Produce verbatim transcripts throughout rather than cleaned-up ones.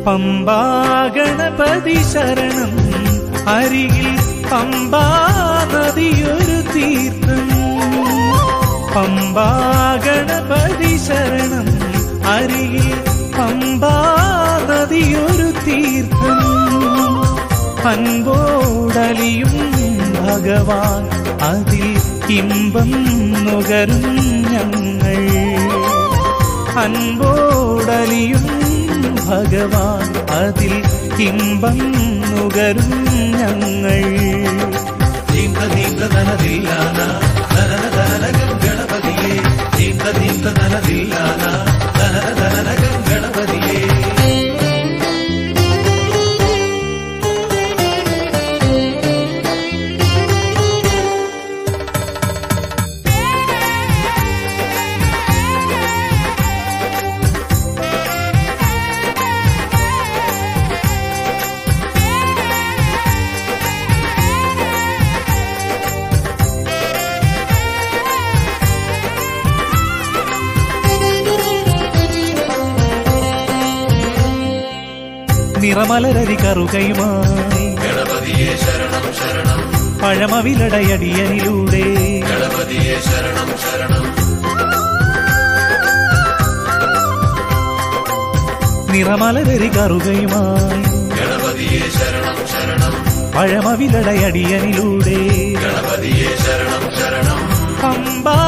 പമ്പാ ഗണപതി ശരണം അരികിൽ പമ്പാ നദിയൊരു തീർത്ഥം. പമ്പാ ഗണപതി ശരണം അരികിൽ പമ്പാ നദിയൊരു തീർത്ഥം. അൻപോടലിയും ഭഗവാൻ അതിൽ ഇമ്പം നുകരും ഞങ്ങൾ. അൻപോടലിയും ഭഗവാൻ അതിൽ ഇമ്പം നുകരും ഞങ്ങൾ. ഗണപതിയെ ഗണപതിയെ നിറമലരരി കറുകയുമായി ഗണപതിയെ ശരണം ശരണം പഴമവിലടയടിയനിലൂടെ ഗണപതിയെ ശരണം ശരണം നിറമലരരി കറുകയുമായി ഗണപതിയെ ശരണം ശരണം പഴമവിലടയടിയനിലൂടെ ഗണപതിയെ ശരണം ശരണം പമ്പാ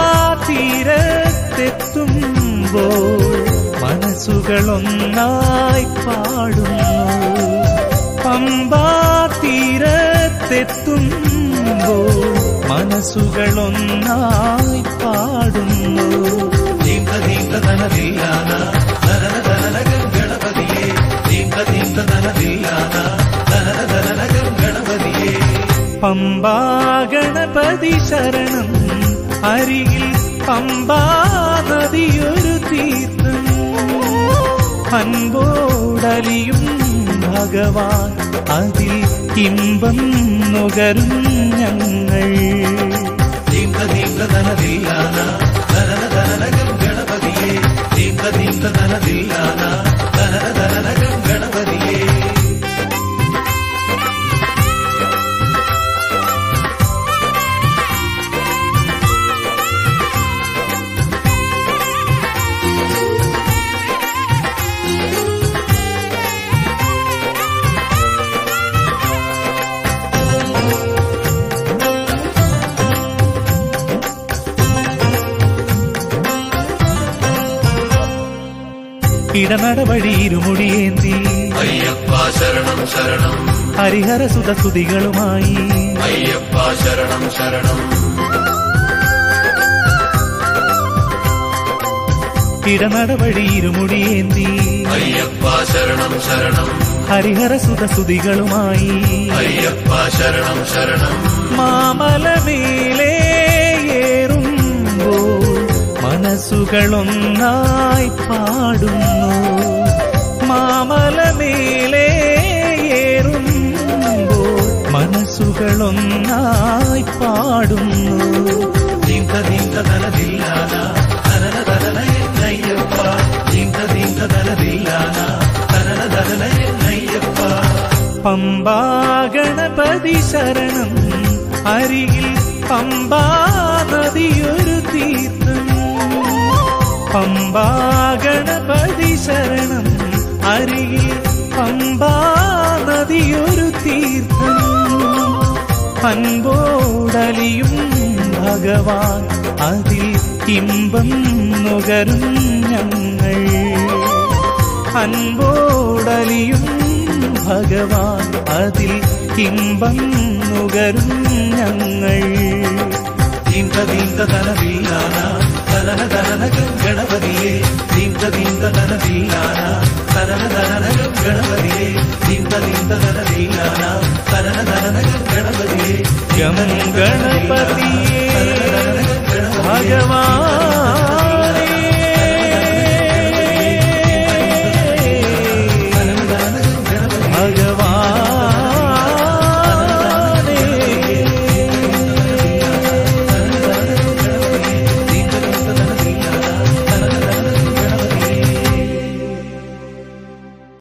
തീരത്തെത്തുമ്പോൾ മനസ്സുകളൊന്നായി പാടുന്നു. പമ്പാ തീരത്തെത്തുമ്പോൾ മനസ്സുകളൊന്നായി പാടുന്നു. ഗണപതിയെ പമ്പാ ഗണപതി ശരണം അരികിൽ പമ്പാ നദിയൊരു തീർത്ഥം. അൻപോടലിയും ഭഗവാൻ അതിൽ ഇമ്പം നുകരും ഞങ്ങൾ. ഗണപതിയെ ഗണപതിയെ ഇടനടവഴി ഇരുമുടിയേന്തി അയ്യപ്പ ശരണം ശരണം ഹരിഹരസുത സ്തുതികളുമായി അയ്യപ്പ ശരണം ശരണം ഇടനടവഴി ഇരുമുടിയേന്തി അയ്യപ്പ ശരണം ശരണം ഹരിഹരസുത സ്തുതികളുമായി അയ്യപ്പ ശരണം ശരണം മാമലമേലേ ഏറുമ്പോൾ മനസ്സുകളൊന്നായി പാടുന്നു. മാമലമേലേ ഏറുമ്പോൾ മനസ്സുകളൊന്നായി പാടുന്നു. പമ്പാ ഗണപതി ശരണം അരികിൽ പമ്പാ നദിയൊരു തീർത്ഥം. പമ്പാ ഗണപതി ശരണം അരികിൽ പമ്പാ നദിയൊരു തീർത്ഥം. അൻപോടലിയും ഭഗവാൻ അതിൽ ഇമ്പം നുകരും ഞങ്ങൾ. അൻപോടലിയും ഭഗവാൻ അതിൽ ഇമ്പം നുകരും ഞങ്ങൾ. ഗണപതിയെ ഗണപതിയെ ഗം ഗണപതിയെ ഭഗവാൻ